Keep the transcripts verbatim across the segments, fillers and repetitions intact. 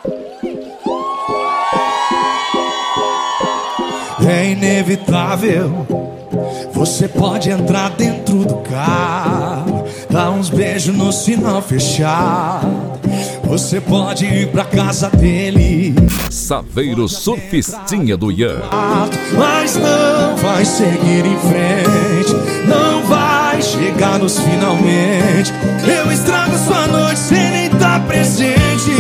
É inevitável, você pode entrar dentro do carro, dar uns beijos no sinal fechado. Você pode ir pra casa dele, Saveiro Surfistinha do Ian. mas não vai seguir em frente, não vai chegar nos finalmente. Eu estrago sua noite sem nem estar presente.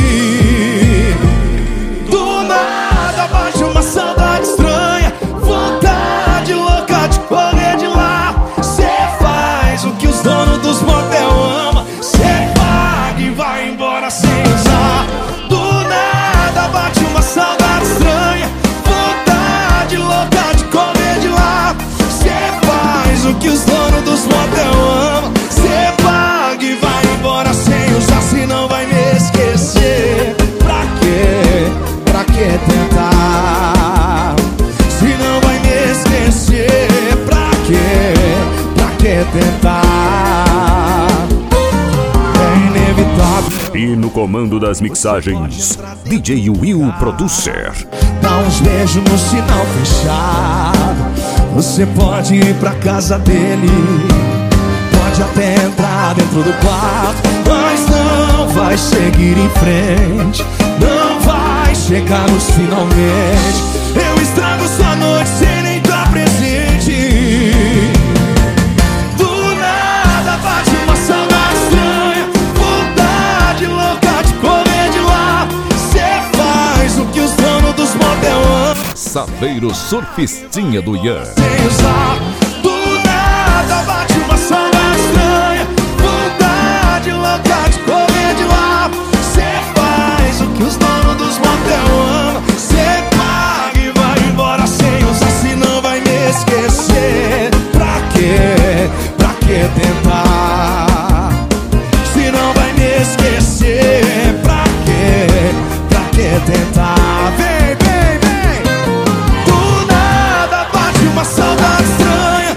Do nada bate uma saudade estranha, vontade louca de correr de lá. Cê faz o que os donos dos motel amam, cê paga e vai embora sem usar. Do nada bate uma saudade estranha, vontade louca de correr de lá. Cê faz o que os donos dos motel amam, cê paga e vai embora sem usar. Se não vai me esquecer, pra quê? Pra que tentar? Se não vai me esquecer, pra quê? Pra que tentar? É inevitável. E no comando das mixagens, D J Will Producer. Dá uns beijos no sinal fechado. Você pode ir pra casa dele, pode até entrar dentro do quarto, mas não vai seguir em frente, não vai chegar nos finalmente. Eu estrago sua noite sem nem estar presente. Do nada bate uma saudade estranha, vontade louca de correr de lá. Cê faz o que os donos dos motel amam, Saveiro Surfistinha do Ian. sem usar. Do nada bate uma saudade estranha, vontade louca de correr de lá. Cê faz o que os donos dos motel amam, cê paga e vai embora sem usar. Se não vai me esquecer, pra quê? Pra que tentar? Se não vai me esquecer, pra quê? Pra que tentar? Vem, vem, vem. Do nada bate uma saudade estranha,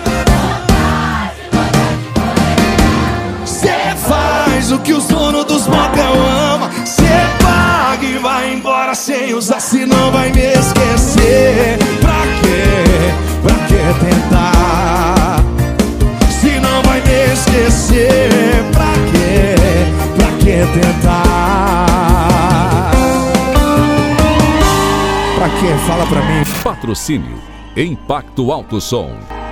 cê faz o que os donos dos motel amam, cê paga e vai embora sem usar. Se não vai me esquecer, pra quê? Pra que tentar? Se não vai me esquecer, pra quê? Pra que tentar? Pra quê? Fala pra mim. Patrocínio Impacto Alto Som.